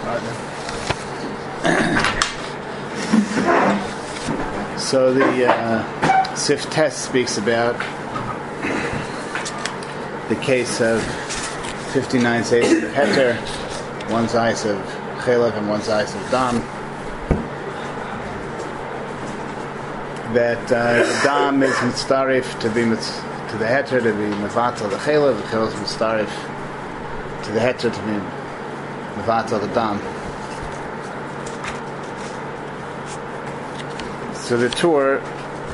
So the Sif Test speaks about the case of 59 zayis of heter, one zayis of chelev and one zayis of dam. That dam is mitzarif to be to the heter to be mevatel the chelev is mitzarif to the heter to be mevatel the dam. So the Tur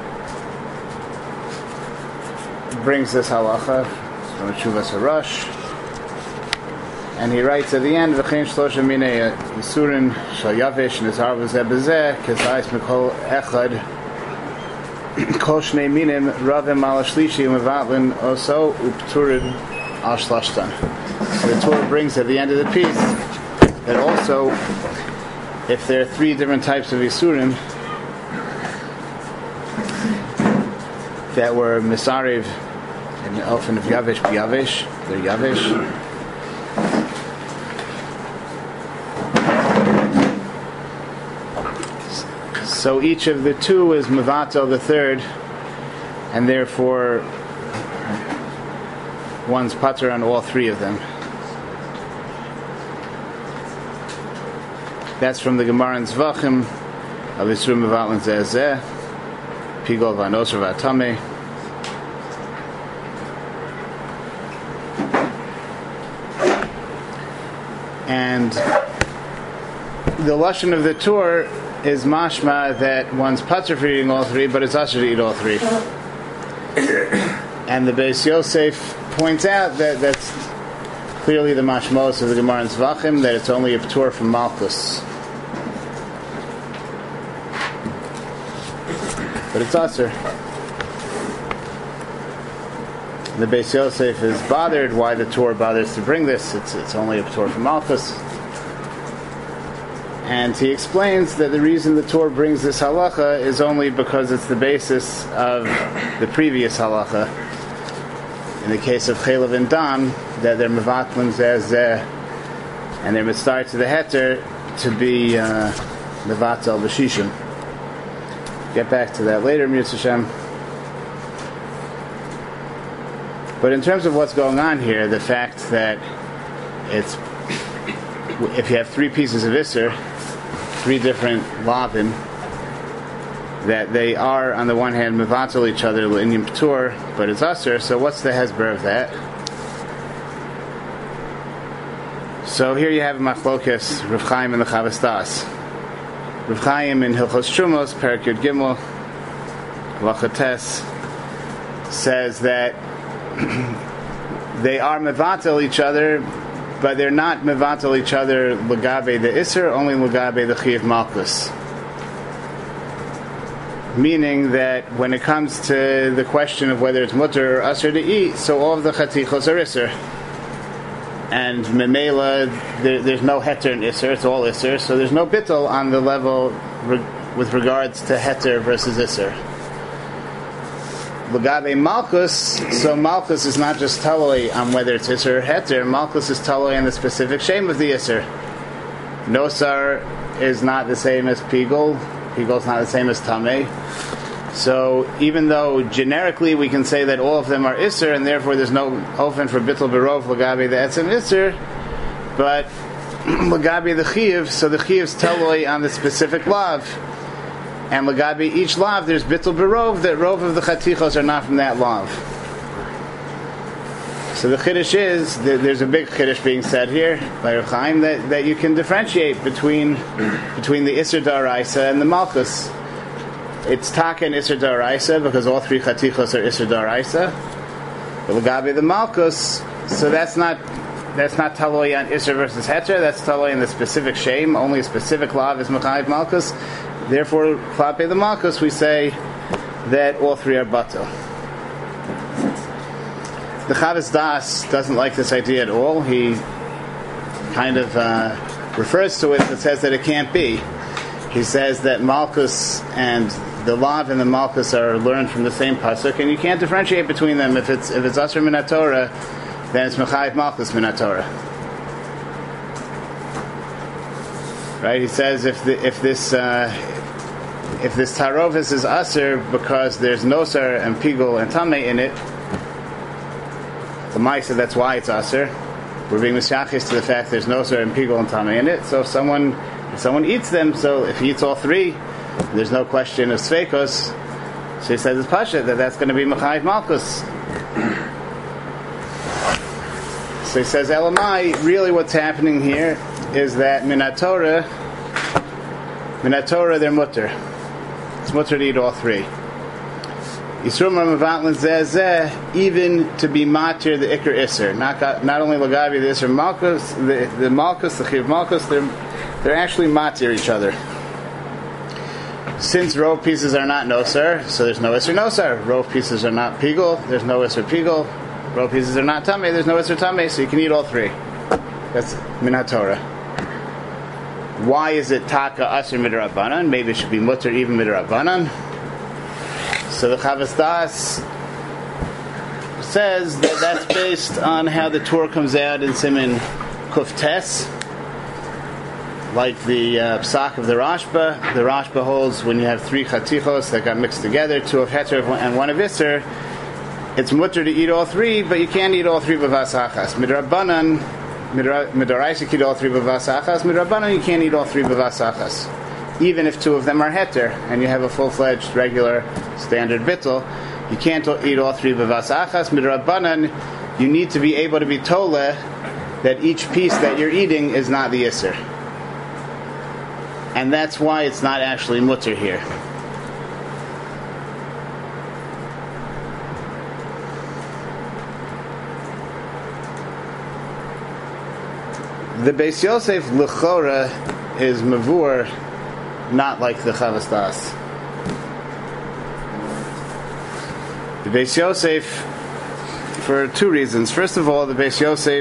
brings this halacha from Tshuvas HaRosh, and he writes at the end, "V'chein shlosha minei yisurin shal yavesh nizar v'zeh b'zeh kesayis mikol echad kol shnei minim ravim al shlishi u'mevatlin oso u'pturin al shlashtan." So the Tur brings at the end of the piece that also, if there are three different types of yisurim that were misariv in the often of yavesh b'yavesh, they're yavesh. So each of the two is mevatel the third, and therefore one's pater on all three of them. That's from the Gemara in Zvachim of Yisur mevatlin zeh Pigol v'anosr v'atameh. And the lashon of the Tur is mashma that one's pater for eating all three, but it's asher to eat all three. And the Beis Yosef points out that that's clearly the mashmos of the Gemara in Zvachim, that it's only a ptur from Malchus. But it's aser. The Beis Yosef is bothered why the Tur bothers to bring this. It's only a Tur from Malchus. And he explains that the reason the Tur brings this halacha is only because it's the basis of the previous halacha. In the case of chelev and dam, that they're mevatlin zeh and they're mitzvah to the heter to be mevatel b'shishim. Get back to that later, Mitzvah Hashem. But in terms of what's going on here, the fact that it's, if you have three pieces of Isser, three different lavin, that they are on the one hand mevatel each other l'inyan p'tur, but it's Asr. So what's the hesber of that? So here you have Machlokas Rav Chaim and the Chavas Das. Rav Chaim in Hilchos Trumos, Perek Yud Gimel, Lachates, says that they are mevatel each other, but they're not mevatel each other l'gabe the Isser, only l'gabe the Chiyuv Malchus. Meaning that when it comes to the question of whether it's mutter or asr to eat, so all of the chatichos are Isser. And memela, there's no heter in Isser, it's all Isser, so there's no bittul on the level with regards to heter versus Isser. L'gabe Malchus, so Malchus is not just taloi on whether it's Isser or heter, Malchus is taloi on the specific shame of the Isser. Nosar is not the same as Pigol, Pigol's not the same as Tameh. So even though generically we can say that all of them are Isser, and therefore there's no ofen for Bittul Berov L'gabe the Etzem Isser, but L'gabe the Chiyuv, so the Chiyuv's taloi on the specific lav. And L'gabe each lav, there's Bittul Berov, that rov of the Chatichos are not from that lav. So the Chiddush is, there's a big Chiddush being said here by Rav Chaim, that you can differentiate between the Isser D'Oraisa and the Malchus. It's Taka and Isser D'Oraisa because all three Chatichos are Isser D'Oraisa. But L'gabe the Malchus, so that's not taloi on Isser versus Heter, that's taloi on the specific shame, only a specific lav is Mechayiv Malchus. Therefore, Klape the Malchus, we say that all three are Batel. The Chavas Das doesn't like this idea at all. He kind of refers to it but says that it can't be. He says that Malchus and the Lav and the Malchus are learned from the same pasuk, and you can't differentiate between them. If it's Asr min HaTorah, then it's Mechayiv Malchus min HaTorah. Right? He says if this tarovis is aser because there's nosar and pigul and tameh in it, the Maisa, that's why it's aser. We're being mishachis to the fact there's nosar and pigul and tameh in it. So if someone eats them, so if he eats all three, there's no question of sveikos. So he says it's pasha that's going to be mechayiv malchus. So he says elamai. Really, what's happening here is that minat Torah they're mutter. It's mutter to eat all three. Yisroel Ramavatlan zeh even to be matir the ikar iser, not only lagavi the iser malchus, the malchus, the chiv malchus, they're actually matir each other. Since rove pieces are not nosar, so there's no iser nosar. Rove pieces are not pigul, there's no iser pigul. Rove pieces are not tameh, there's no iser tameh, so you can eat all three. That's minat Torah. Why is it taka aser midrabanan? Maybe it should be mutter even midrabanan. So the Chavas Das says that that's based on how the Torah comes out in Siman Kuf Tes, like the psak of the Rashba. The Rashba holds when you have three chatichos that got mixed together, two of heter and one of iser, it's mutter to eat all three, but you can't eat all three b'vas achas. Midrabanan, midaraisa you can eat all three b'vas achas. Midrabanan you can't eat all three b'vas achas. Even if two of them are heter, and you have a full-fledged, regular, standard bittul, you can't eat all three b'vas achas. Midrabanan, you need to be able to be toleh that each piece that you're eating is not the iser. And that's why it's not actually mutter here. The Beis Yosef L'chora is mavur, not like the Chavas Das. The Beis Yosef, for two reasons. First of all, the Beis Yosef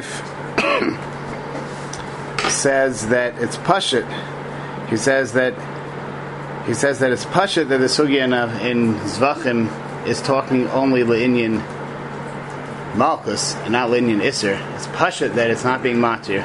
says that it's pashut. He says that it's pashut that the sugya in Zvachim is talking only le'inyan malchus and not le'inyan iser. It's pashut that it's not being matir.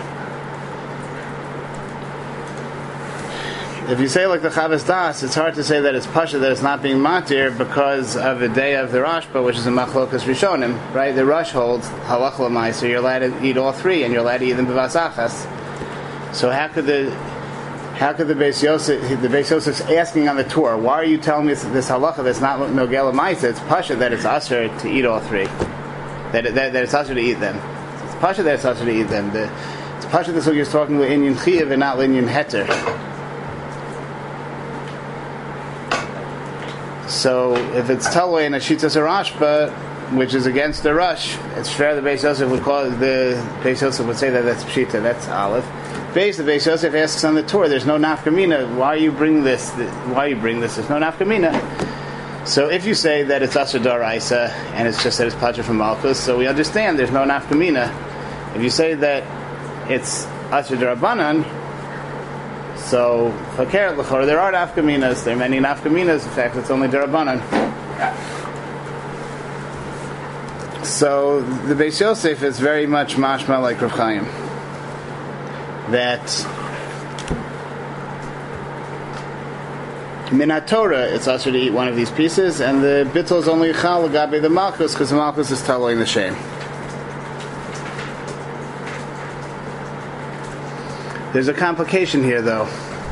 If you say like the Chavas Das, it's hard to say that it's pasha that it's not being matir because of the day of the Rashba, which is a machlokas rishonim, right? The Rosh holds halach l'mai, so you're allowed to eat all three, and you're allowed to eat them b'vas achas. So how could the Beis Yosef, the Beis Yosef's asking on the Torah, why are you telling me this halacha that's not nogel l'maisa? It's pasha that it's aser to eat all three, that it's aser to eat them. It's pasha that it's aser to eat them. It's pasha that's what you're talking about inyan chiyav and not inyan heter. So if it's talway in a shitas Rashba, which is against the rush, it's fair the Beis Yosef would call it, the Beis Yosef would say that that's pshita, that's aleph. The Beis Yosef asks on the Torah, there's no nafkamina. Why you bring this? There's no nafkamina. So if you say that it's asher daraisa and it's just that it's pacha from malchus, so we understand there's no nafkamina. If you say that it's asher darabanan, so fakir l'chor, there are nafkaminas. There are many nafkaminas. In fact, it's only darabanan. So the Beis Yosef is very much mashma like Rav Chaim, that minat Torah it's also to eat one of these pieces, and the bittul is only chal l'gabe the malchus because the malchus is totally in the shame. There's a complication here, though.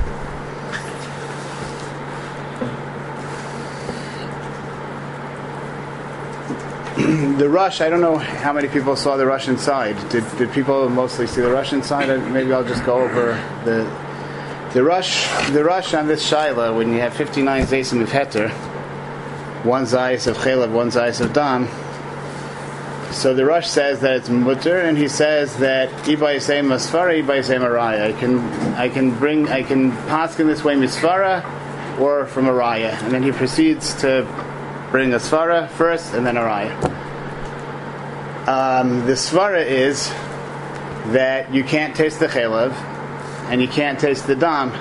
The rush, I don't know how many people saw the rush inside. Did people mostly see the rush inside? Maybe I'll just go over the rush on this shaila when you have 59 zaysim of heter, one zayis of chelav, one zayis of dam. So the Rush says that it's mutter, and he says that Iba Yisei Masfara, Iba Yisei Maraya. I can paskin this way Misfara or from Araya. And then he proceeds to bring a Sfara first and then Araya. The Svara is that you can't taste the Chelav and you can't taste the Dam.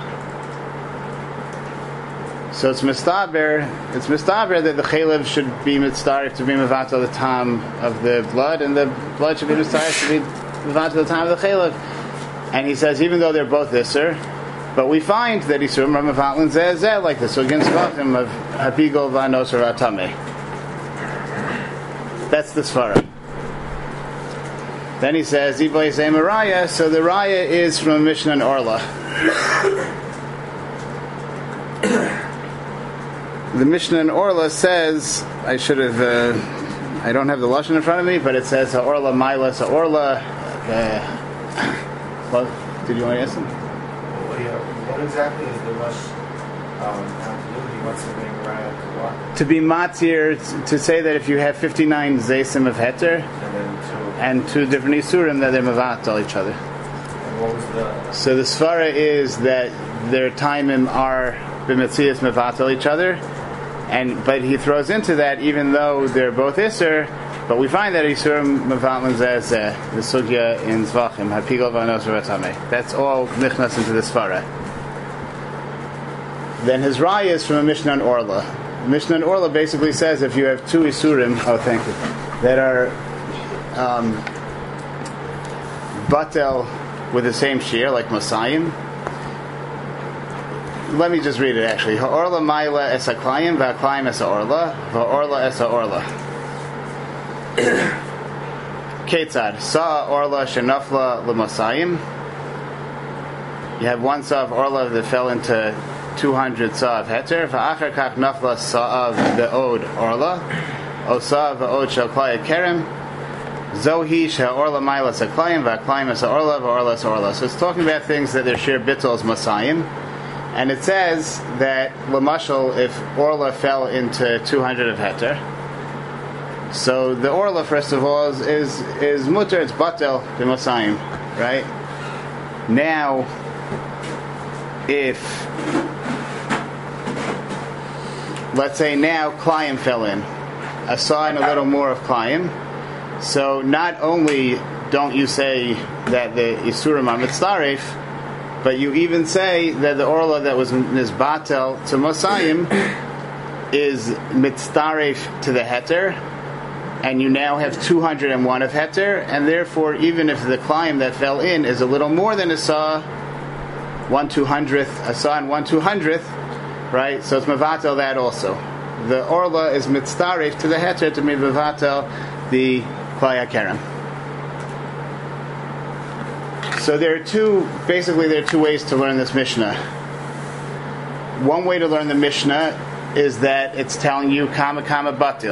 So it's mistaber that the chaylev should be mitzaref to be mevatel the time of the blood, and the blood should be mitzaref to be mevatel the time of the chaylev. And he says even though they're both iser, But we find that Isurim are mevatlin zeh like the Sugin Zvachim of Hapigol v'Anosar Atame. That's the Svara. Then he says, Iboy Zeh Raya, so the Raya is from Mishnah and Orla. The Mishnah in Orla says, I don't have the Lashon in front of me, but it says Orla Milas Orla. Well, did you want to ask him? What exactly is the Rush he wants to bring Raya to what? To be matir, to say that if you have 59 Zaysim of Heter, and two different Isurim, that they're Mavatal each other. And what was So the Svara is that their timim are B'Metzias Mavatal each other, but he throws into that even though they're both Isur, but we find that Isurim Mavatlin Zeh, the Sugya in Zvachim, Hapigol v'Anosar Atame. That's all nichnas into the Svara. Then his Raya is from a Mishnah in Orla. Mishnah in Orla basically says if you have two Isurim, that are Batel with the same shear, like Masayim. Let me just read it actually. Ha'orla Maila es ha'klayim, va'aklayim es ha'orla, va'orla es ha'orla. Ketzad, Sa'a Orla Shenafla L'Masayim. You have one Sa'a of Orla that fell into 200 Sa'a of Heter, Va'achar Kach Nafla Sa'a of Ve'od Orla, O Sa'a Ve'od Shel Klaya Kerem, Zohi She'orla Maila S'aklayim, Va'aklayim es ha'orla, va'orla es ha'orla. So it's talking about things that their sheer bittul is Masayim. And it says that Lamashal, if Orla fell into 200 of Heter, so the Orla, first of all, is mutter, it's batel the Masayim, right? Now, if let's say now Klayim fell in, a sign a little more of Klayim, so not only don't you say that the Isurim are mitzaref, but you even say that the Orla that was batel to Masayim is mitzaref to the Heter, and you now have 201 of Heter, and therefore even if the Klayim that fell in is a little more than a Saw 1/200th, a Saw and 1/200th, right? So it's Mavatel that also. The Orla is mitzaref to the Heter to be Mavatel the Klaya Kerem. So there are two ways to learn this Mishnah. One way to learn the Mishnah is that it's telling you Kama Kama Batil.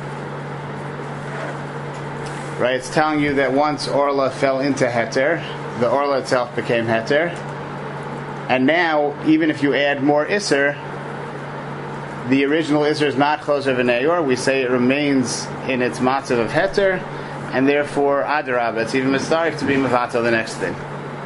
Right? It's telling you that once Orla fell into Heter, the Orla itself became Heter. And now, even if you add more Isser, the original Isser is not Choser V'Neyor. We say it remains in its matzav of Heter, and therefore Adarab, it's even mistarif to be Mavatal the next thing.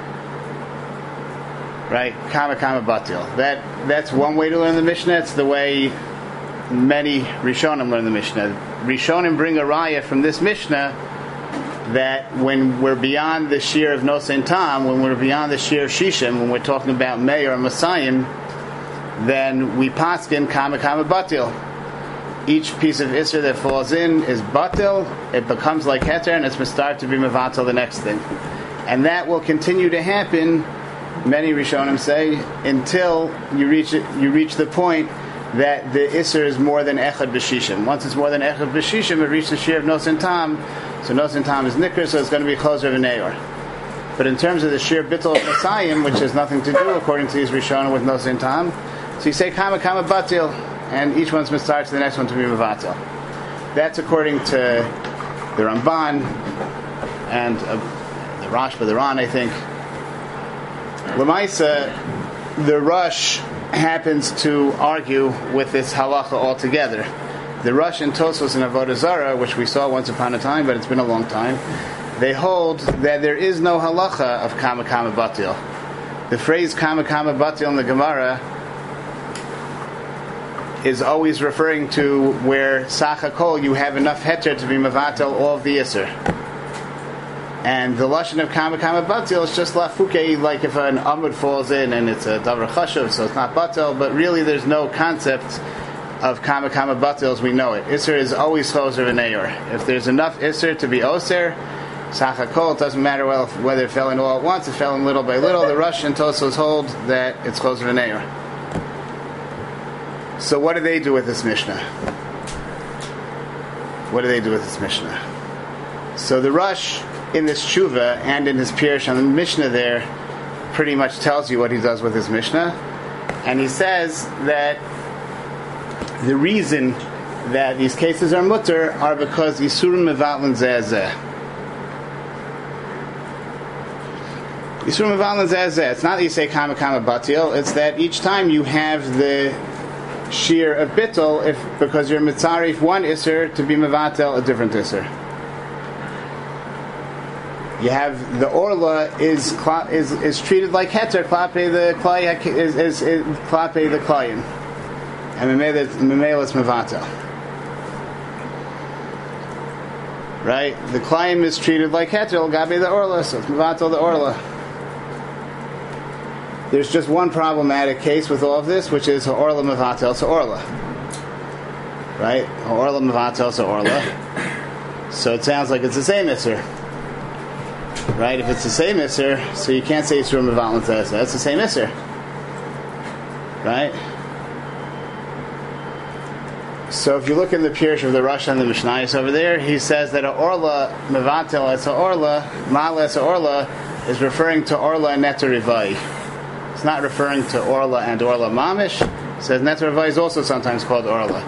Right? Kama Kama Batil. That's one way to learn the Mishnah. It's the way many Rishonim learn the Mishnah. Rishonim bring a raya from this Mishnah that when we're beyond the shear of Nosen Tam, when we're beyond the shear of Shishim, when we're talking about Meir or Masayim, then we paskin Kama Kama Batil. Each piece of Isser that falls in is Batil, it becomes like Heter, and it's mistarv to be Mavatal the next thing. And that will continue to happen, many Rishonim say, until you reach the point that the Isser is more than Echad B'Shishim. Once it's more than Echad B'Shishim, it reaches the shear of Nosen Tam, so Nosen Tam is Nikr, so it's going to be Choser V'Neyor. But in terms of the sheer Bittul of Masayim, which has nothing to do, according to these Rishonim, with Nosen Tam, so you say Kama Kama Batil, and each one's mistar to the next one to be Mavatal. That's according to the Ramban and the Rashba, the Ran, I think. Lamaisa, the Rush happens to argue with this halacha altogether. The Rush and Tosfos and Avodah Zarah, which we saw once upon a time, but it's been a long time, they hold that there is no halacha of Kama Kama Batil. The phrase Kama Kama Batil in the Gemara is always referring to where Sachakol you have enough Heter to be Mavatel all of the Yisr. And the Lashon of Kama Kama Batil is just Lafuke, like if an Amud falls in and it's a Davar Chashuv, so it's not Batil, but really there's no concept of Kama Kama Batil as we know it. Isser is always Choser V'Neyor. If there's enough Isser to be Oser, Sachakol, it doesn't matter whether it fell in all at once, it fell in little by little. The Rosh and Tosos hold that it's Chosr V'Neir. So what do they do with this Mishnah? What do they do with this Mishnah? So the Rosh in this Tshuva and in his Pirush on the Mishnah there pretty much tells you what he does with his Mishnah. And he says that the reason that these cases are mutter are because Yisurim Mevatlin Zeh. Yisurim Mevatlin Zeh. It's not that you say Kama Kama Batil, it's that each time you have the shear of Bittul because you're Mitzarif one Isser to be Mevatel a different Isser. You have the Orla is treated like Heter, Klape the Klai is Klape the Klayim. And Memela is Mevatel. Right? The Klayim is treated like Heter, Gabe the Orla, so it's Mevatel the Orla. There's just one problematic case with all of this, which is Orla Mevatel to Orla. Right? Orla Mevatel to Orla. So it sounds like it's the same Isser. Right? If it's the same Isser, so you can't say Yisurim Mevatlin Zeh. That's the same Isser. Right? So if you look in the Pirush of the Rosh and the Mishnayos over there, he says that a Orla Mevatel as a Orla, Ma'ala as a Orla, is referring to Orla and Neter Rivai. It's not referring to Orla and Orla Mamish. It says Neter Rivai is also sometimes called Orla.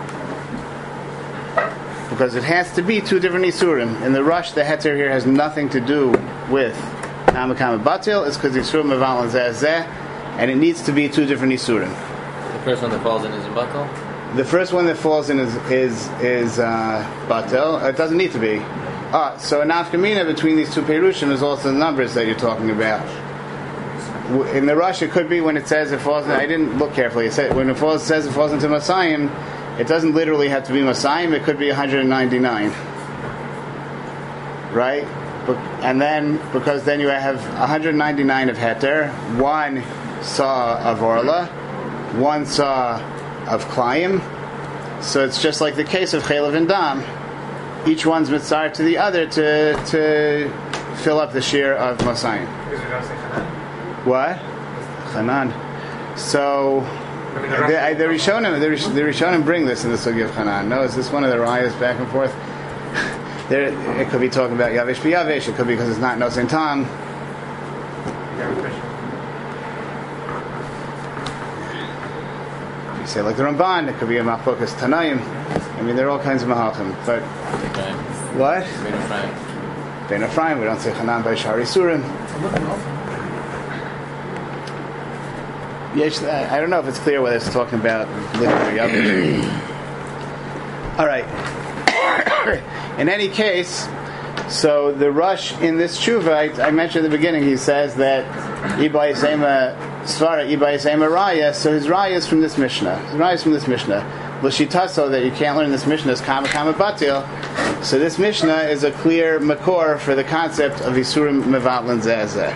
Because it has to be two different Isurim. In the Rush, the Heter here has nothing to do with Kama Kama Batil. It's because Yisurim Mevatlin Zeh, and it needs to be two different Isurim. The first one that falls in is in Batil? The first one that falls in is Batil. It doesn't need to be. So a nafkamina between these two Perushim is also the numbers that you're talking about. In the Rush, it could be when it says it falls. I didn't look carefully. It said, when it says it falls into Masayim, it doesn't literally have to be Masayim. It could be 199, right? And then because then you have 199 of Heter, one saw of Orla, one saw of Klayim. So it's just like the case of Chelav and Dam. Each one's mitzar to the other to fill up the shear of Masayim. What? Chanan. So the Rishonim bring this in the Sugi of Chanan. No, is this one of the rayas back and forth? It could be talking about Yavesh B'Yavesh. It could be because it's not Nosein Tam. You say like the Ramban. It could be a Mafokas Tanaim. I mean, there are all kinds of Mahachim. But what? Ben Ephraim. We don't say Chanan by Shari Surim. I don't know if it's clear whether it's talking about literally Yavesh. All right. In any case, so the Rush in this tshuva, I mentioned at the beginning, he says that Ibai Sema Svara, Ibai Sema Raya, so his Raya is from this Mishnah. His Raya is from this Mishnah. L'shitaso, that you can't learn this Mishnah, is Kama Kama Batil. So this Mishnah is a clear makor for the concept of Yisurim Mevatlin Zeh.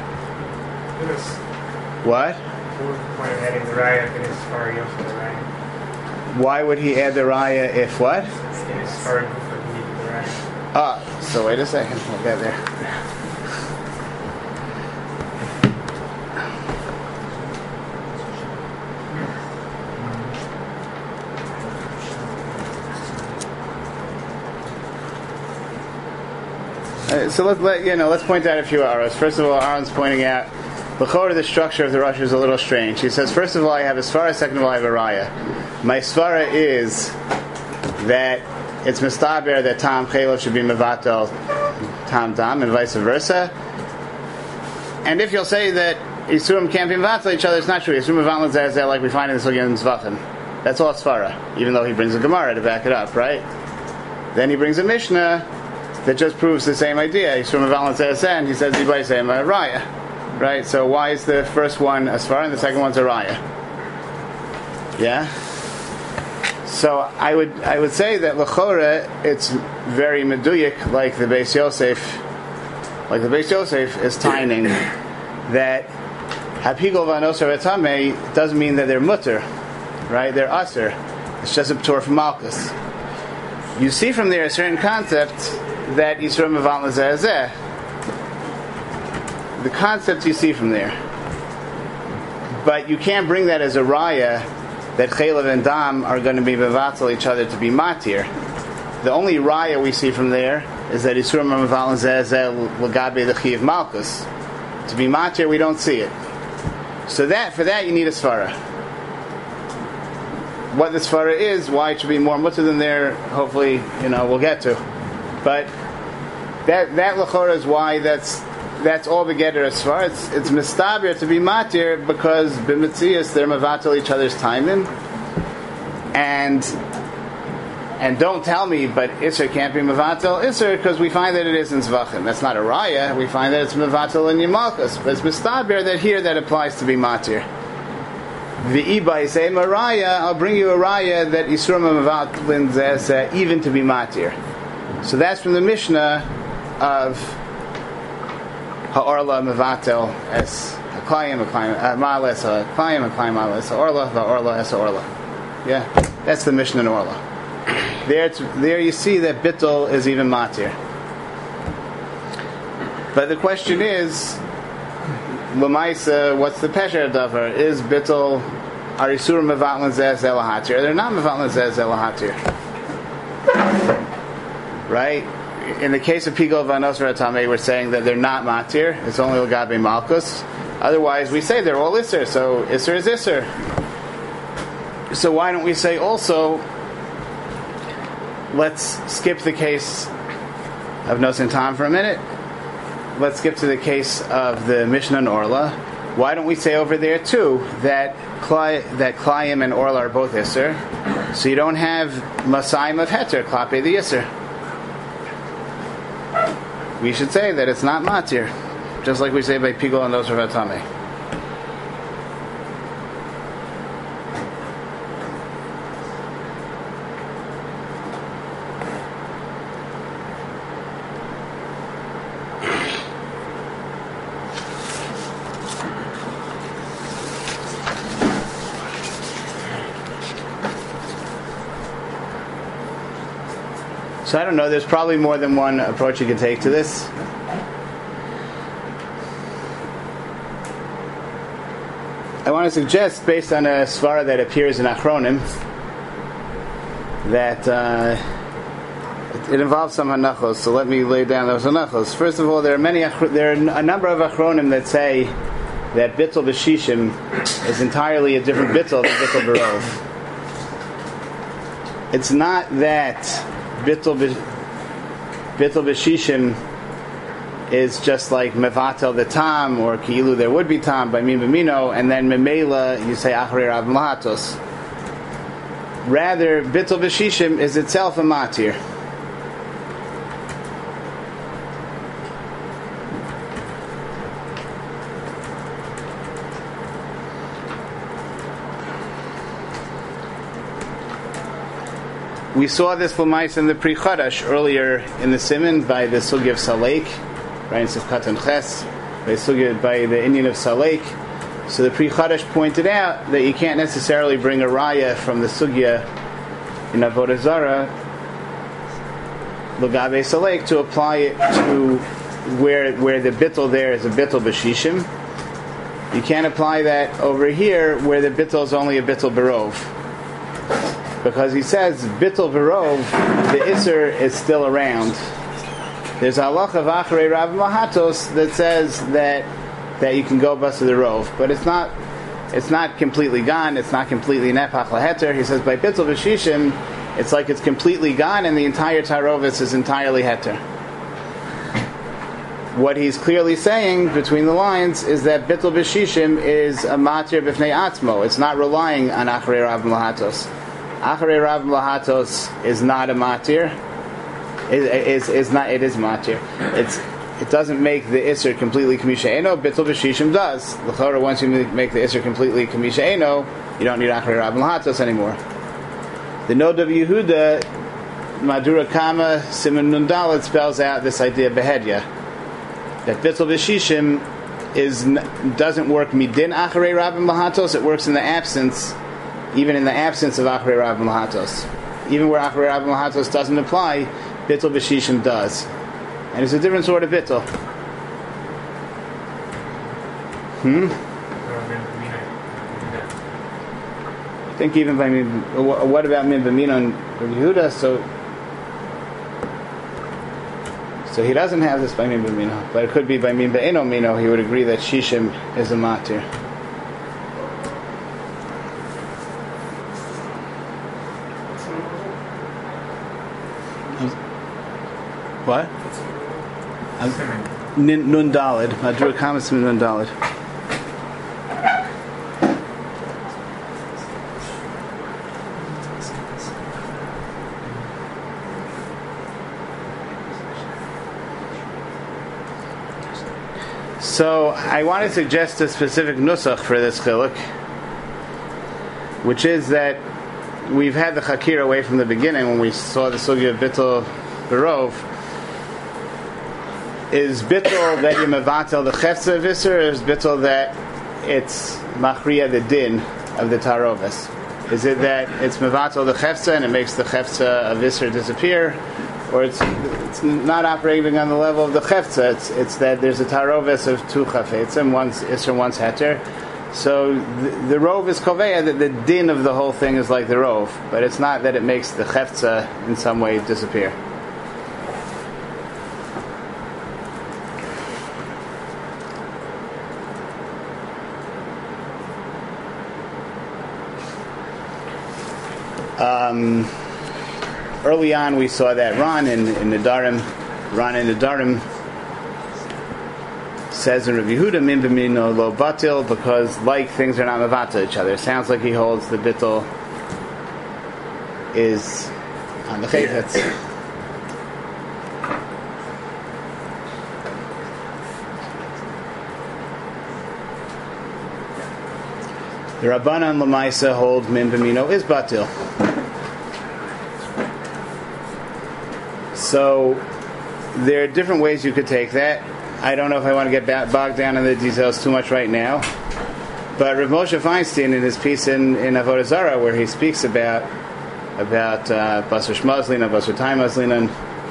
What? Adding the raya in his Sfar Yosef, right? Why would he add the raya if what? In his Sfar Yosef, he needed the raya. So wait a second. We'll get there. So let's point out a few arrows. First of all, Aaron's pointing out the structure of the Rosh is a little strange. He says, first of all, I have a svara, second of all, I have a raya. My svara is that it's mistaber that Tam Chelav should be mevatel Tam Dam and vice versa. And if you'll say that Yisurim can't be mevatel each other, it's not true. Yisurim mevatel Zeh like we find in the Sugya and Zvachim. That's all svara, even though he brings a Gemara to back it up, right? Then he brings a Mishnah that just proves the same idea. Yisurim mevatel Zeh, and he says, Ibai Sema Raya. Right, so why is the first one a svara and the second one's a raya? Yeah. So I would say that l'chora it's very meduyik, like the Beis Yosef is tining that hapigol v'anosar v'tamei doesn't mean that they're mutter, right? They're aser. It's just a p'tur from malchus. You see from there a certain concept that Yisro Mevatel Zeh. The concept you see from there. But you can't bring that as a raya that Chaylev and Dam are going to be Mevatel each other to be Matir. The only raya we see from there is that Yisro Mevatel Zeh L'gabe the Chiv Malkus. To be Matir, we don't see it. So for that you need a Svara. What the Svara is, why it should be more mutter than there, hopefully, we'll get to. But that L'chora is why that's all the getter as far. It's mistabir to be matir because b'mitzias they're mevatel each other's timing, and don't tell me, but Isser can't be mevatel Isser because we find that it is in Zvachim. That's not a raya. We find that it's mevatel in Yimalkus, but it's mistabir that here that applies to be matir. The Ibai say Maraya, I'll bring you a raya that Yisro mevatel says even to be matir. So that's from the Mishnah of Ha'orla mevatel es ha'klayim ma'ales ha'klayim ma'ales ha'orla es ha'orla. Yeah, that's the Mishnah in Orla. There you see that bittul is even matir. But the question is, l'maisa, what's the pesher davar? Is bittul arisur mevatel zeh zelahatir? They're not mevatel zeh zelahatir, right? In the case of Pigol Vanos Ratame, we're saying that they're not matir. It's only L'gabe Malkus. Otherwise, we say they're all Isser. So Isser is Isser. So why don't we say also, let's skip the case of Nosin Tam for a minute. Let's skip to the case of the Mishnah and Orla. Why don't we say over there too that Klayim and Orla are both Isser? So you don't have Masayim of Heter, Klape the Isser. We should say that it's not matir, just like we say by Pigol and Nosra Vatame. So I don't know, there's probably more than one approach you can take to this. I want to suggest, based on a svara that appears in Achronim, that it involves some hanachos. So let me lay down those hanachos. First of all, there are a number of Achronim that say that bittul b'shishim is entirely a different bittul than bittul b'rov. It's not that Bittul b'shishim is just like mevatel the tam, or ki'ilu there would be tam by min b'mino, and then memela you say achrei rav lahatos. Rather, bittul b'shishim is itself a matir. We saw this l'mais in the Pri Chadash earlier in the Siman by the Sugi of Salek, right in Sivkat and Ches, by the Indian of Salek. So the Pri Chadash pointed out that you can't necessarily bring a raya from the Sugya in Avodah Zarah, L'gabe Salek, to apply it to where the bittul there is a bittul b'shishim. You can't apply that over here where the bittul is only a bittul berov. Because he says bittul v'rov, the iser is still around. There's halacha of achrei rav mahatos that says that you can go bus to the rov, but it's not completely gone. It's not completely nepach laheter. He says by bittul v'shishim, it's like it's completely gone, and the entire tarovis is entirely heter. What he's clearly saying between the lines is that bittul v'shishim is a matir b'fnei atzmo. It's not relying on achrei rav mahatos. Acharei Rav Lahatos is not a matir. It is matir. It doesn't make the Isser completely Kamisha Eno. Bittul B'shishim does. L'chora, once you make the Isser completely Kamisha Eno, you don't need Acharei Rav Lahatos anymore. The Nod of Yehuda, Madura Kama Siman Nundalet, spells out this idea Behedya, that Bittul B'shishim doesn't work midin Acharei Rav Lahatos. It works in the absence. Even in the absence of Achrei Rav Lahatos. Even where Achrei Rav Lahatos doesn't apply, bittul b'shishim does, and it's a different sort of bittul. I think even by min, what about min b'mino and Rabbi Yehuda? So he doesn't have this by min b'mino, but it could be by min b'eno mino. He would agree that shishim is a matir. What? Nun dalid. I drew a comment from nun dalid. So I want to suggest a specific nusach for this chiluk, which is that we've had the chakir away from the beginning when we saw the sugya of bittul berov. Is bittul that you mevatel the chefza of Isser, or is bittul that it's machriya the din of the tarovis? Is it that it's mevatel the chefza and it makes the chefza of Isser disappear, or it's not operating on the level of the chefza? It's that there's a tarovis of two chafetzim, one's Isser, one's heter. So the rov is koveya that the din of the whole thing is like the rov, but it's not that it makes the chefza in some way disappear. Early on, we saw that Ran in Nedarim says in Rabbi Yehuda min b'mino lo batil, because like things are not mevata each other. It sounds like he holds the bittul is on the chayfetz. The Rabbanan Lamaisa hold min b'mino is batil. So there are different ways you could take that. I don't know if I want to get bogged down in the details too much right now. But Rav Moshe Feinstein, in his piece in Avodah Zarah, where he speaks about Basar Shmazlin and Basar Tai Mazlinan.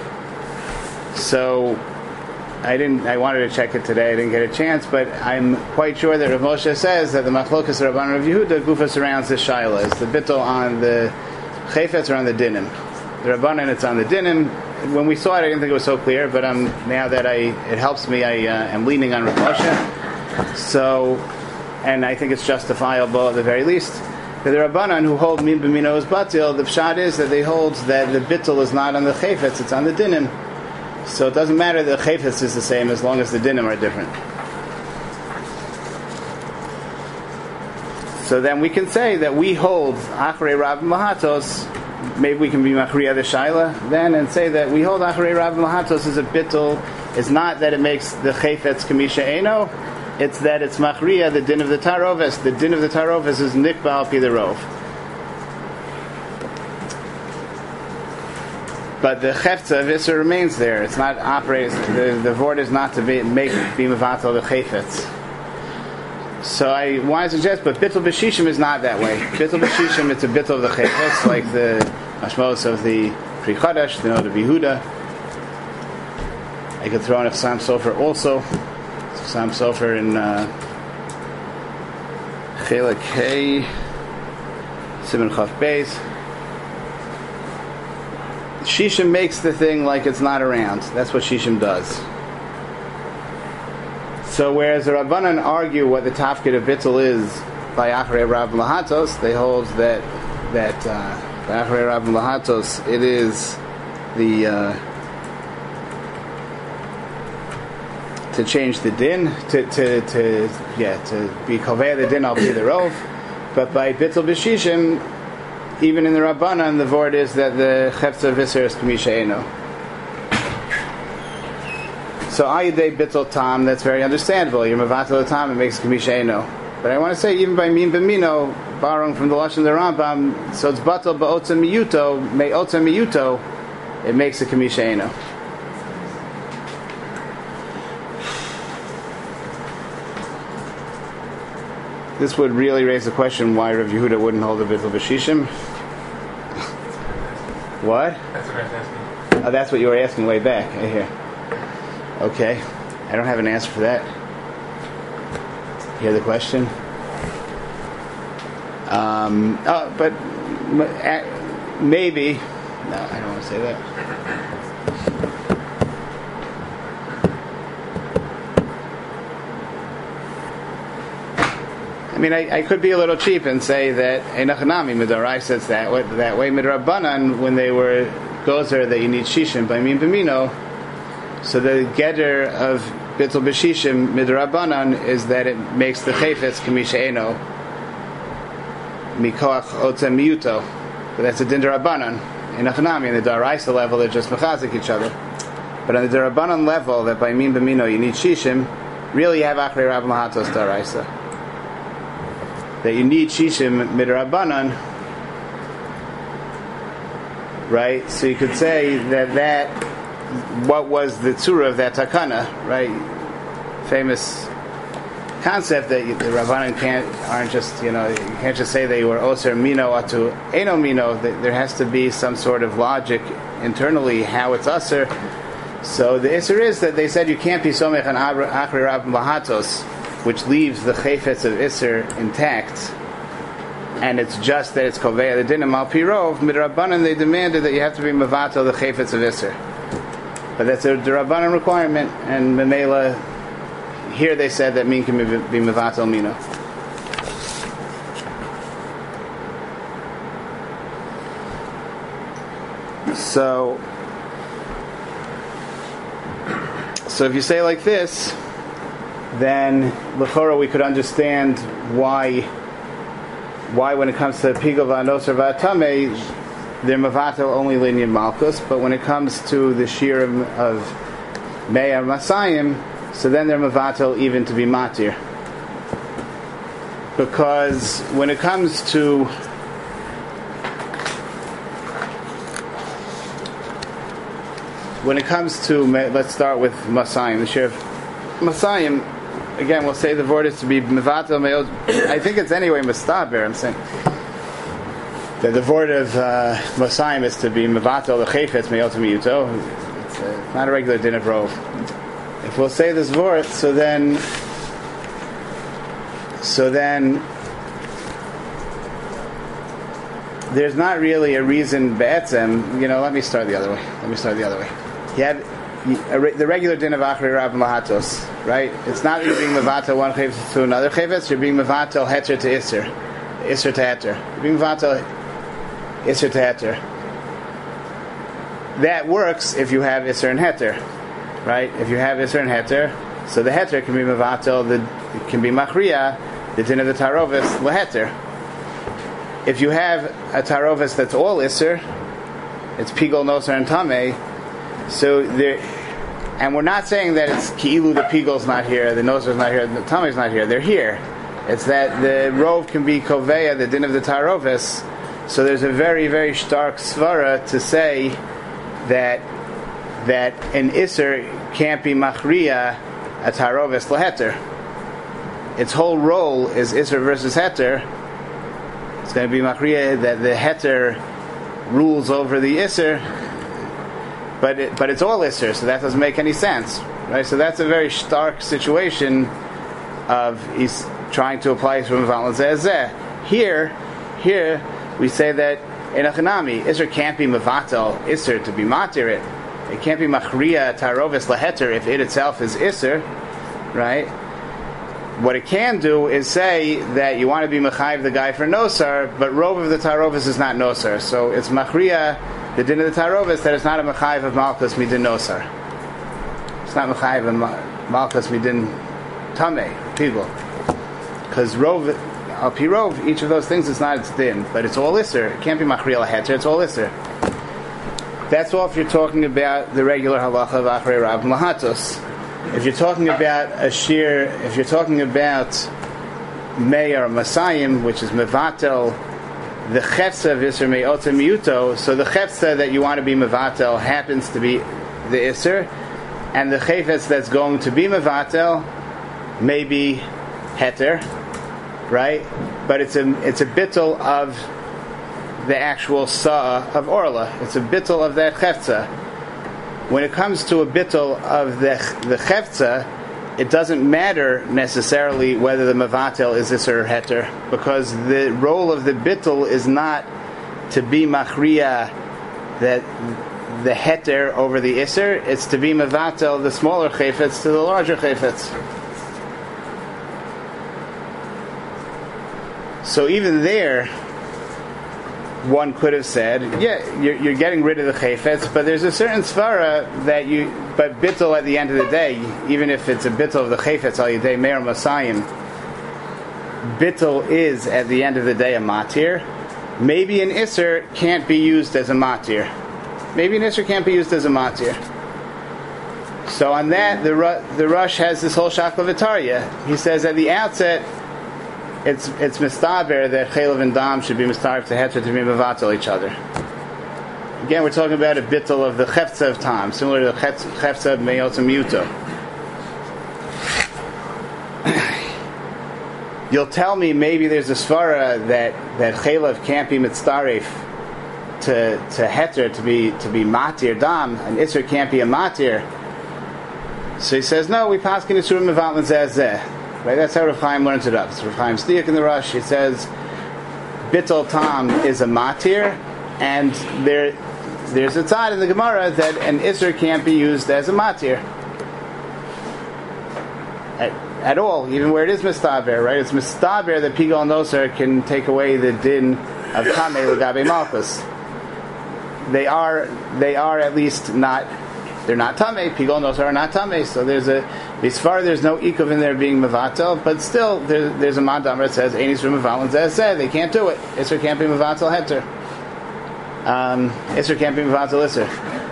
So I wanted to check it today. I didn't get a chance, but I'm quite sure that Rav Moshe says that the Machlokas Rabban Rav Yehuda Gufa surrounds the Shaila. Is the bittul on the Chayfetz or on the Dinim? The Rabbanan, it's on the Dinim. When we saw it, I didn't think it was so clear, but now that it helps me, I am leaning on Rav Moshe. So, and I think it's justifiable at the very least. The Rabbanan who hold min b'mino is batil, the pshat is that they hold that the bittul is not on the chayfetz, it's on the dinim. So it doesn't matter that the chayfetz is the same as long as the dinim are different. So then we can say that we hold achrei Rav Mahatos. Maybe we can be machriya the shaila then and say that we hold achrei Rav Mahatos as a bittul. It's not that it makes the chayfetz kamisha eno. It's that it's machriya the din of the tarovis. The din of the tarovis is nikba al pi the rov. But the chefza of Isser remains there. It's not operates. The vort is not to be mevatel the chayfetz. So I want to suggest, but bittul b'shishim is not that way. Bittul b'shishim, it's a bittul of the chayfetz, like the mashmos of the Pri Chadash, the Noda Yehuda. I could throw in a Chassam Sofer also. Chassam Sofer in Chelek Hey, Siman Chaf Beis. Shishim makes the thing like it's not around. That's what Shishim does. So whereas the Rabbanan argue what the tafkid of bittul is by Achrei Rav Lahatos, they hold that by Achrei Rav Lahatos it is the to change the din to be kovei the din al pi the rov, but by bittul b'shishim, even in the Rabbanan the word is that the chefza of Isser is kamisha eno. So ayidei bittul tam, that's very understandable. You're mevatel tam, it makes kamisha eno. But I want to say, even by min b'mino, borrowing from the lashon of the Rambam, so it's batal ba'otza miyuto, me'otza miyuto, it makes a kamisha eno. This would really raise the question why Rav Yehuda wouldn't hold a bittul b'shishim. What? That's what I was asking. Oh, that's what you were asking way back. I hear. Okay. I don't have an answer for that. Hear the question? But maybe. No, I don't want to say that. I mean, I could be a little cheap and say that Einachanami Midarai says that way. Midrabanan, when they were gozer, that you need shishim by min b'mino. So the geder of bittul b'shishim midrabanan is that it makes the chayfetz kamisha eno mikoach otzem miyuto. But that's a din derabanan. Einachanami, in the daraisa level, they're just mechazik each other. But on the derabanan level, that by min b'mino you need shishim, really you have achrei Rav Lahatos daraisa. That you need shishim midrabanan, right? So you could say that what was the tzura of that takana, right? Famous concept that the Rabbanan aren't just, you can't just say they were oser mino atu eno mino. There has to be some sort of logic internally how it's aser. So the isser is that they said you can't be somech on achrei Rav Lahatos, which leaves the chayfetz of Isser intact, and it's just that it's koveya the din of Mal Pirov. Midrabanan, they demanded that you have to be mevatel the chayfetz of Isser, but that's a Rabbanan requirement, and Memela here they said that min can be mevatel mina. So if you say like this, then l'chora we could understand why when it comes to pigel v'anoser v'atame they're mevatel only linyan malchus, but when it comes to the shir of me'er masayim, so then they're mevatel even to be matir, because when it comes to let's start with masayim, the shir of masayim. Again, we'll say the word is to be mevatel me'od. I think it's anyway mustaber. I'm saying that the word of Masayim is to be mevatel the chayfetz me'od miyuto. It's not a regular din of rov. If we'll say this word, so then there's not really a reason be'etzem. Let me start the other way. You had the regular din of achrei Rav Lahatos, right? It's not that you're being mevatel one chayfetz to another chayfetz. You're being mevatel heter to isser, isser to heter. You're being mevatel isser to heter. That works if you have isser and heter, right? If you have isser and heter, so the heter can be mevatel. It can be machriya the din of the tarovis leheter. If you have a tarovis that's all isser, it's pigol, noser, and tameh. So there, and we're not saying that it's ki'ilu, the pigol's not here, the noser's not here, the tameh's not here. They're here. It's that the rov can be koveya, the din of the tarovis. So there's a very, very stark svara to say that an isser can't be machriya a tarovis leheter. Its whole role is isser versus heter. It's going to be machriya that the heter rules over the isser. But it's all isser, so that doesn't make any sense, right? So that's a very stark situation of he's trying to apply from Mevatel Zeh. Here we say that in a chanami, isser can't be mevatel isser to be matir it. It can't be machriya tarovis laheter if it itself is isser, right? What it can do is say that you want to be mechayiv the guy for nosar, but rov of the tarovis is not nosar, so it's machriya the din of the tarovis that it's not a mechayiv of malchus midin nosar. It's not mechayiv of malchus midin tameh people, because rov al pi rov each of those things is not its din, but it's all isser. It can't be machriya laheter. It's all isser. That's all if you're talking about the regular halacha of achrei Rav Lahatos. If you're talking about a shir, if you're talking about me'er masayim, which is mevatel, the chefza of isser me'ota miyuto, so the chefza that you want to be mevatel happens to be the isser, and the chefetz that's going to be mevatel may be heter, right? But it's a bittul of the actual sa'ah of orla. It's a bittul of that chefza. when it comes to a bittul of the chefza, it doesn't matter necessarily whether the mevatel is iser or heter, because the role of the bittul is not to be machriya that the heter over the iser, it's to be mevatel the smaller chayfetz to the larger chayfetz. So even there, one could have said, yeah, you're getting rid of the chayfetz, but there's a certain svara but bittul at the end of the day, even if it's a bittul of the chayfetz al yedei meir masayim, bittul is at the end of the day a matir. Maybe an iser can't be used as a matir. So on that, the Rush has this whole shaklavitaria. He says at the outset, it's mistaber that chaylev and dam should be mistaber to heter to be mevatel each other. Again, we're talking about a bittul of the chefza of tam, similar to the chefza of meyot and muto. You'll tell me maybe there's a svara that chaylev can't be mitzaref to heter to be matir dam, and isser can't be a matir. So he says, no, we paskin isurim mevatlin zeh. Right, that's how Rav Chaim learns it up. It's Rav Chaim Stiach in the Rush. It says bittul tam is a matir, and there's a tzad in the Gemara that an iser can't be used as a matir at all, even where it is mistaber. Right, it's mistaber that pigal nosar can take away the din of tamei l'gabe malchus. They are at least not. They're not tamei. Pigal nosar are not tamei. So there's no ikuv in there being mevatel, but still there's a mandam that says einis from mevatel zeh. They can't do it. Isser can't be mevatel heter. Isser can't be mevatel isser.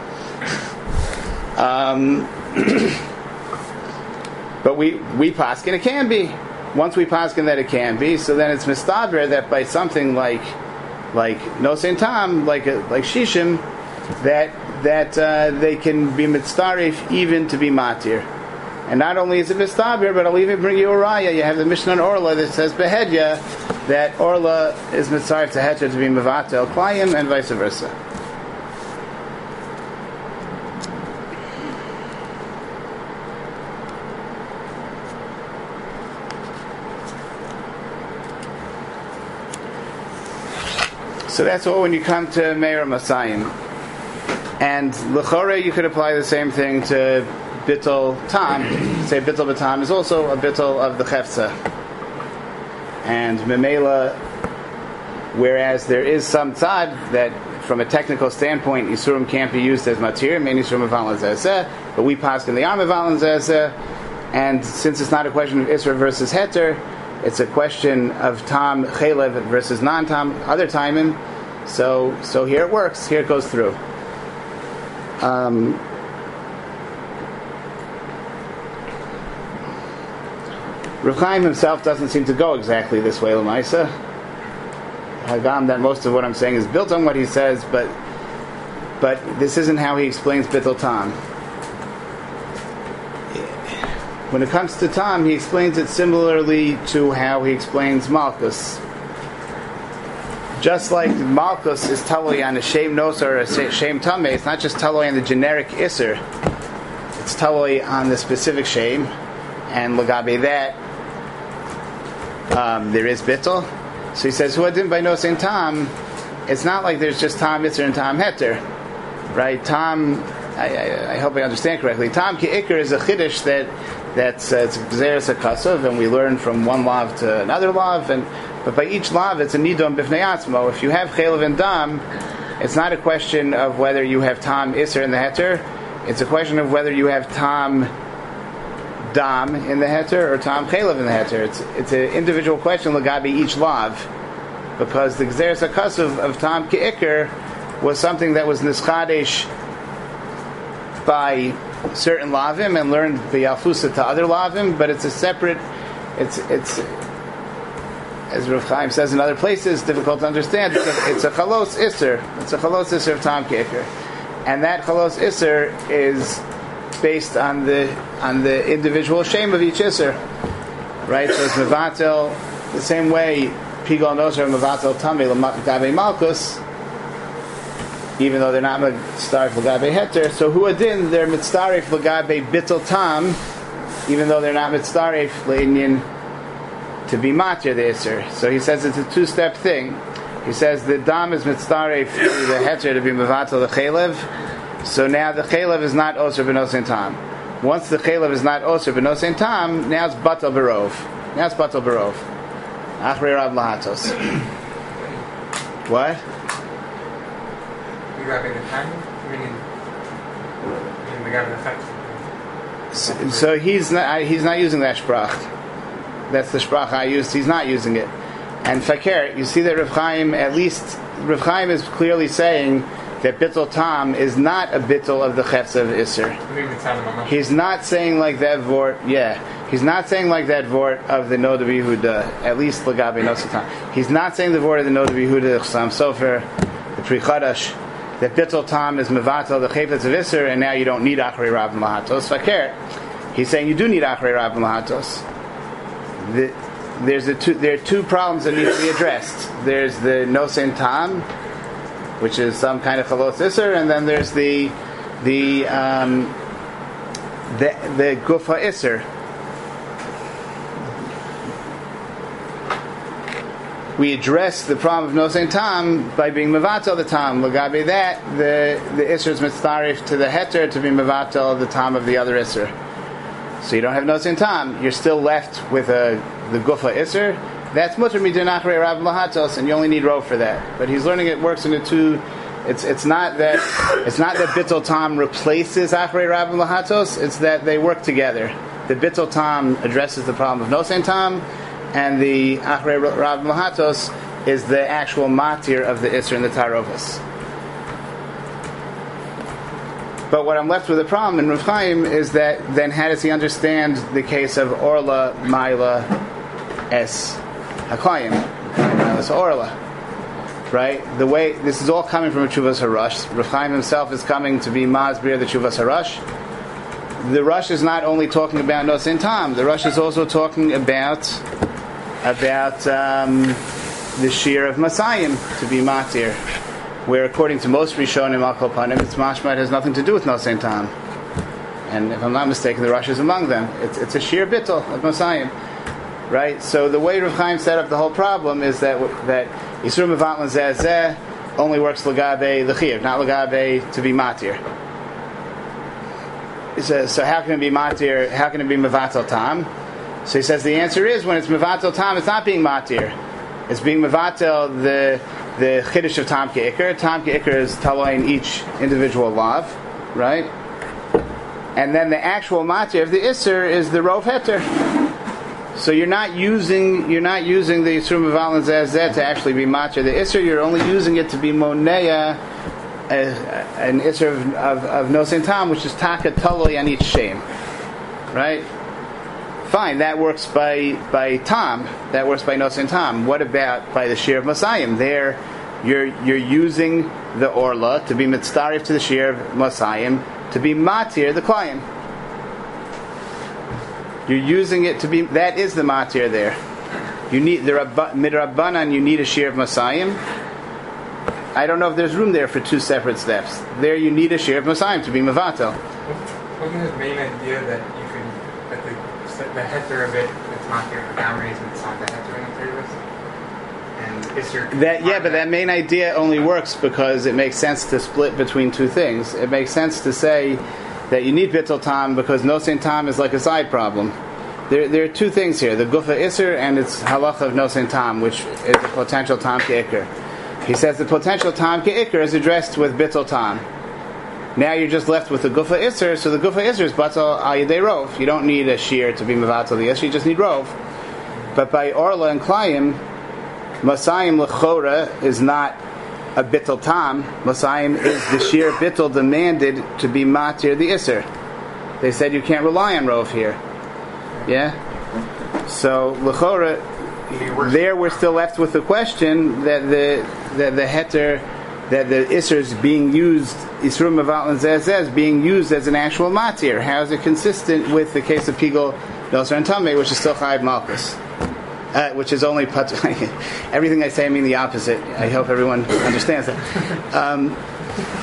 But we paskin it can be. Once we paskin that it can be, so then it's mistaber that by something like no sein tam, like shishim, that they can be mitzaref even to be matir. And not only is it mistaber, but I'll even bring you a raya. You have the Mishnah on Orla that says behedya that Orla is mitzaref to heter to be mevatel klayim, and vice versa. So that's all when you come to Meir Masayim. And l'chore you could apply the same thing to bittul tam. Say bittul b'tam is also a bittul of the chefza. And memela, whereas there is some tzad that from a technical standpoint Yisurim can't be used as matir, many Yisurim mevalan zeh, but we pass in the arm mevalan zeh, and since it's not a question of Isra versus Heter, it's a question of tam chaylev versus non-tam other timing. So here it works. Here it goes through. Rav Chaim himself doesn't seem to go exactly this way, Lamaisa. Hagam, that most of what I'm saying is built on what he says, but this isn't how he explains bittul tam. When it comes to tam, he explains it similarly to how he explains malchus. Just like malchus is taloi on a shem nos or a shem tameh, it's not just taloi on the generic iser. It's taloi on the specific shem, and lagabe that there is bittul. So he says, "Huadin by no sein tam." It's not like there's just tam iser and tam heter, right? Tam. I hope I understand correctly. Tam ki ikr is a chiddush that's it's gzeres hakasov, and we learn from one lav to another lav, but by each lav it's a nidon bifnei atzmo. If you have chaylev and dam, it's not a question of whether you have tam iser in the heter. It's a question of whether you have tam dam in the heter or tam chaylev in the heter. It's an individual question lagabi each lav, because the gzeres hakasov of tam ki ikr was something that was nischadesh by certain lavim and learned b'yalfusa to other lavim, but it's a separate. It's as Rav Chaim says in other places, difficult to understand. It's a chalos iser. It's a chalos iser of tam keker, and that chalos iser is based on the individual shame of each iser, right? So it's mevatel the same way pigal noser mevatel tamei l'gabe malchus. even though they're not mitzarif l'gabe heter. So huadin, they're mitzarif l'gabe bittul tam, even though they're not mitzarif l'inyan to be matir the iser. So he says it's a two-step thing. He says the dam is mitzarif to the heter to be mevatel the chelev. So now the chelev is not osir b'nosein tam. Once the chelev is not osir b'nosein tam, now it's batal barov. Now it's batal barov. Achrei Rav Lahatos. What? You got the time? Meaning the guy with the effects. So he's not using that sprach. That's the sprach I used. He's not using it. And fakir, you see that Rav Chaim, at least Rav Chaim is clearly saying that bittul tam is not a bittul of the chetz of Isser. He's not saying like that vort. Yeah, he's not saying like that vort of the Nod of Yehuda. At least l'gabe nosatam. He's not saying the vort of the Nod of Yehuda, the Chasam Sofer, the Pri Chadash, that bittul tam is mevatel the chetz of Isser, and now you don't need achrei Rav Lahatos. Fakir, he's saying you do need achrei Rav Lahatos. There are two problems that need to be addressed. There's the nosein tam, which is some kind of chalos iser, and then there's the gufa iser. We address the problem of nosein tam by being mevatel the tam. L'gabe that the iser is mitzarif to the heter to be mevatel the tam of the other iser. So you don't have nosein tam. You're still left with the gufa iser. That's mutter midin achrei Rav Lahatos, and you only need rov for that. But he's learning it works into two. It's not that bittul tam replaces achrei Rav Lahatos. It's that they work together. The bittul tam addresses the problem of nosein tam, and the achrei Rav Lahatos is the actual matir of the iser and the tarovas. But what I'm left with a problem in Rav Chaim is that then how does he understand the case of Orla Maila Es Hakayim? Maila Orla. Right? The way this is all coming from a Tshuvas Harash. Rav Chaim himself is coming to be Masbir the Tshuvas Harash. The Rush is not only talking about Nosein Tam, the Rush is also talking about the Shir of Masayim to be Matir, where according to most Rishonim Al Kol Panim, it's mashma, it has nothing to do with Nosein Tam. And if I'm not mistaken, the Rush is among them. It's a sheer bittul of Masayim. Right? So the way Rav Chaim set up the whole problem is that Yisroel Mevatlan Zeh only works L'gabe L'chiyuv, not L'gabe to be Matir. So how can it be Matir? How can it be Mevatel Tam? So he says the answer is when it's Mevatel Tam, it's not being Matir. It's being Mevatel the Chiddush of Tam Ke'ikr. Tam Ke'ikr is Taloi in each individual lav, right? And then the actual Matir of the Isser is the Rov Heter. So you're not using the Yisroel Mevatlan Zeh to actually be Matir the Isser. You're only using it to be Moneya, an Isser of Nosein Tam, which is Taka Taloi on each Shem, right? Fine, that works by Tam. That works by Nosein Tam. What about by the Shir of Masayim? There, you're using the Orla to be mitzarif to the Shir of Masayim to be Matir the Klayim. You're using it to be, that is the Matir there. You need the Midrabbanan, you need a Shir of Masayim. I don't know if there's room there for two separate steps. There you need a Shir of Masayim to be Mavatel. Wasn't his main idea that you could, that the heter of it, it's Matir, the boundaries, and it's not the heter in the previous? And is your... But that main idea only works because it makes sense to split between two things. It makes sense to say that you need bittul tam because nosein tam is like a side problem. There are two things here: the gufa iser and its halacha of nosein tam, which is the potential tam ke'ikr. He says the potential tam ke'ikr is addressed with bittul tam. Now you're just left with the gufa iser, so the gufa iser is batal al yedei rov. You don't need a shear to be mevatel the iser; you just need rov. But by orla and klayim, masayim lechora is not a bittul tam. Masayim is the sheer bittul demanded to be matir the iser. They said you can't rely on rov here. Yeah? So l'chora, there we're still left with the question that the heter, that the iser is being used, Yisroel Mevatlan Zeh is being used as an actual matir. How is it consistent with the case of Pigul, Nosar, and Tameh, which is still Chayiv Malchus? Which is only everything I say I mean the opposite. I hope everyone understands that.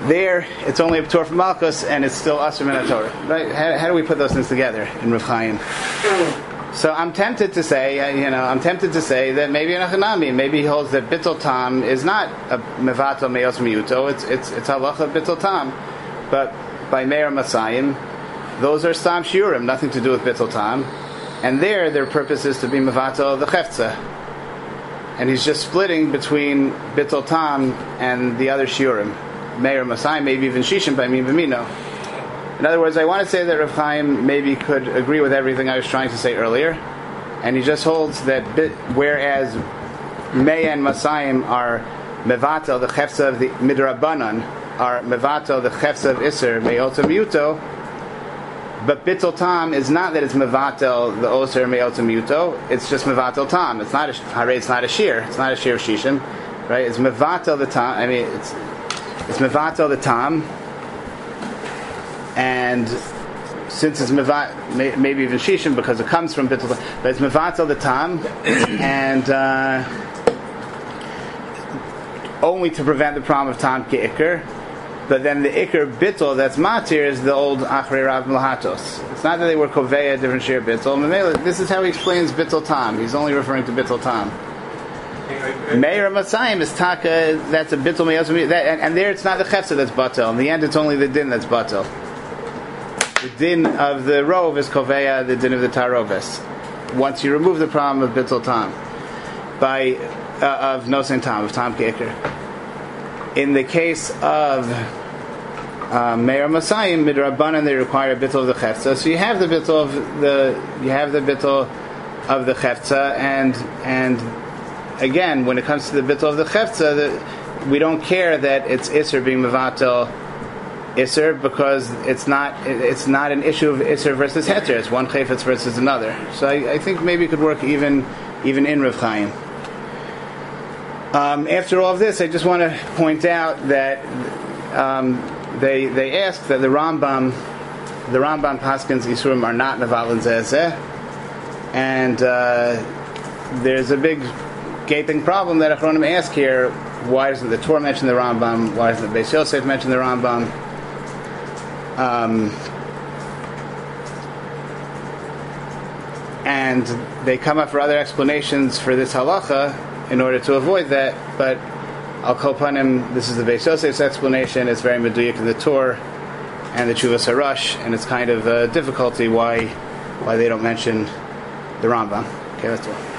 There, it's only a Torah from Malchus, and it's still Asr min Torah. Right? How do we put those things together in Rav Chaim? So I'm tempted to say, that maybe in a Hanami, maybe he holds that Bittul Tam is not a Mevatel Meos Miyuto. It's halacha Bittul Tam, but by Meir Masayim, those are Stam Shiurim, nothing to do with Bittul Tam, and their purpose is to be Mevatel the Cheftza. And he's just splitting between Bittul Tam and the other Shiurim. Meir Masai, maybe even Shishim by Min B'mino. In other words, I want to say that Rav Chaim maybe could agree with everything I was trying to say earlier, and he just holds that whereas Mei and Masayim are Mevatel, the Chefza of the Midrabanan, are Mevatel, the Chefza of Isser, Me'ota Miuto, but Bittul Tam is not that it's Mevatel, the Oser, Me'ota Miuto, it's just Mevatel Tam. It's not it's not a Shir. It's not a Shir of Shishim, right? It's Mevatel the Tam. I mean, it's Mevatel the Tam, and since it's maybe even Shishim because it comes from Bittul Tam, but it's Mevatel the Tam, and only to prevent the problem of Tam Ke'ikr. But then the Iker Bittul that's Matir is the old Achrei Rav Mlahatos. It's not that they were Koveya, different Shir Bittul. This is how he explains Bittul Tam. He's only referring to Bittul Tam. Meir Masayim is Taka, that's a Bittul Meyos, and there it's not the Chefza that's Batel. In the end, it's only the Din that's Batel. The Din of the Rov is Koveya, the Din of the Taroves. Once you remove the problem of Bittul Tam, of Nosen Tam, of Tam Ke'ikr. In the case of Meir Masayim, Midrabanan, they require a Bittul of the Chefza. So you have the Bittul of the Chefza, and again, when it comes to the Bittul of the Chefza, we don't care that it's Isser being Mevatel Isser, because it's not an issue of Isser versus Heter. It's one Chefetz versus another. So I think maybe it could work even in Rav Chaim. After all of this, I just want to point out that they ask that the Rambam Paskins Yisurim are not Nevalin Zezeh, and there's a big gaping problem that Achronim ask here. Why doesn't the Torah mention the Rambam? Why doesn't the Beis Yosef mention the Rambam? And they come up for other explanations for this halacha in order to avoid that, but Al Kol Panim, this is the Beis Yosef's explanation. It's very meduyik in the Torah and the Chuvas Harash, and it's kind of a difficulty why they don't mention the Rambam. Okay, that's all.